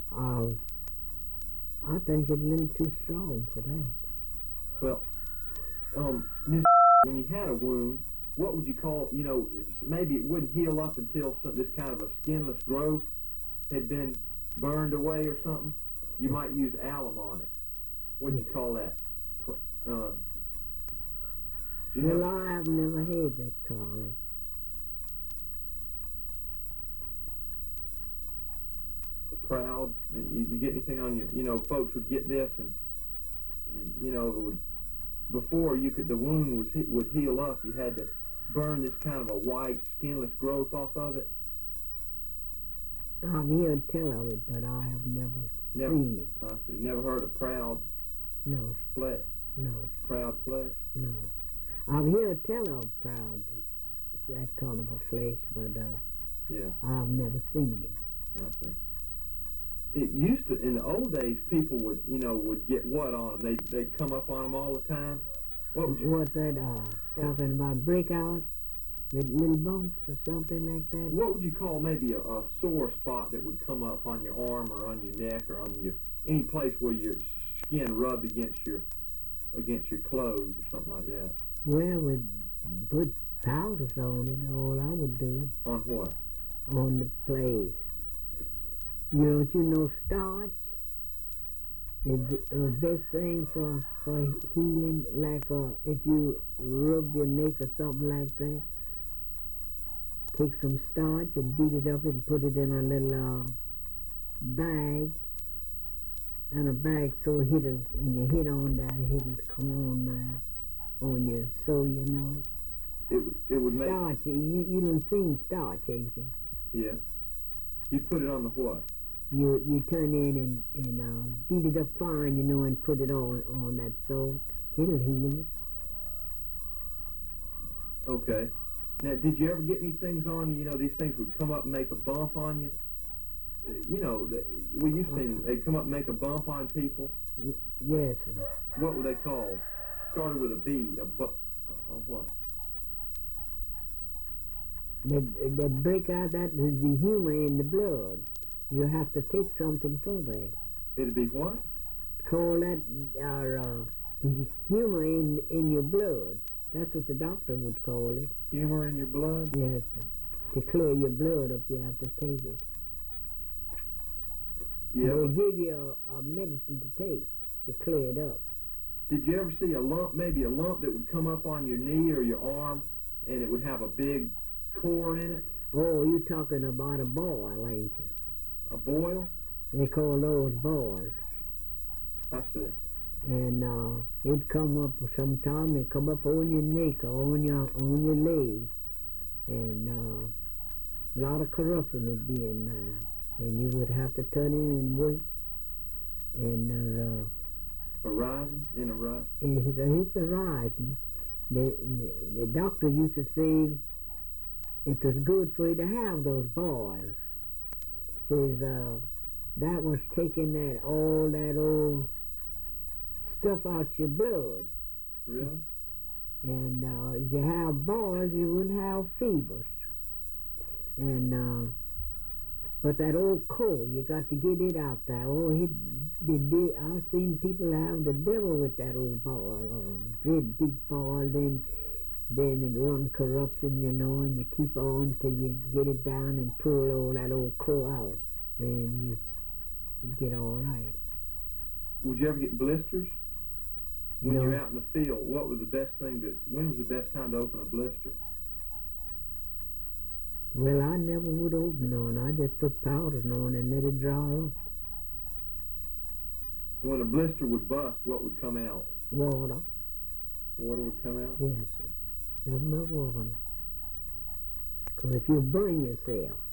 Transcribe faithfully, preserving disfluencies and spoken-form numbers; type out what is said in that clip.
Uh, I think it's a little too strong for that. Well, um, Miss when you had a wound, what would you call, you know, maybe it wouldn't heal up until some, this kind of a skinless growth had been burned away or something? You might use alum on it. What do you call that? Uh, do you well, have, I have never had that kind. proud? You, you get anything on your, you know, folks would get this and, and you know, it would, before you could, the wound was would heal up, you had to burn this kind of a white, skinless growth off of it. I've heard tell of it, but I have never, never seen it. I see. Never heard of proud No. flesh? No. Proud flesh? No. I've heard tell of proud, that kind of a flesh, but uh, yeah, I've never seen it. I see. It used to, in the old days, people would, you know, would get what on them? They they'd come up on them all the time. What would you? What that uh, talking about breakout? With little bumps or something like that? What would you call maybe a, a sore spot that would come up on your arm or on your neck or on your any place where your skin rubbed against your against your clothes or something like that? Well, with put powders on it, all I would do. On what? On the place. You don't you know starch? It's the best thing for for healing, like uh, if you rub your neck or something like that. Take some starch and beat it up and put it in a little uh, bag, and a bag so it'll, when you hit on that, it'll come on uh, on you, so you know. It would it would make starch. You you done seen starch, ain't you? Yeah. You put it on the what? You you turn in and and uh, beat it up fine, you know, and put it on on that so it'll heal it. Okay. Now, did you ever get any things on you? You know, these things would come up and make a bump on you. Uh, you know, the, well, you've seen them. They come up and make a bump on people. Y- yes, sir. What were they called? Started with a B. A bu- a, a what? That that break out, that is the humor in the blood. You have to take something for that. It'd be what? Call that uh, uh, humor in in your blood. That's what the doctor would call it. Humor in your blood? Yes, sir. To clear your blood up, you have to take it. Yeah. They give you a, a medicine to take to clear it up. Did you ever see a lump, maybe a lump that would come up on your knee or your arm, and it would have a big core in it? Oh, you're talking about a boil, ain't you? A boil? They call those boils. I see. And uh, it come up sometime. It come up on your neck or on your on your leg, and uh, a lot of corruption would be in there, and you would have to turn in and wait. And uh, a rising in a rise. It's a, it's a rising. The, the the doctor used to say it was good for you to have those boils. Says uh, that was taking that all that old stuff out your blood. Really? And uh, if you have boils, you wouldn't have fevers. And uh, but that old cold, you got to get it out there. Oh, it, it, I've seen people have the devil with that old boil on. Big, big boil, then then it run corruption, you know, and you keep on till you get it down and pull all that old coal out. Then you you get all right. Would you ever get blisters? When No. you're out in the field, what was the best thing to, when was the best time to open a blister? Well, I never would open on. I just put powders on and let it dry off. When a blister would bust, what would come out? Water. Water would come out? Yes, sir. Never my water. Because if you burn yourself,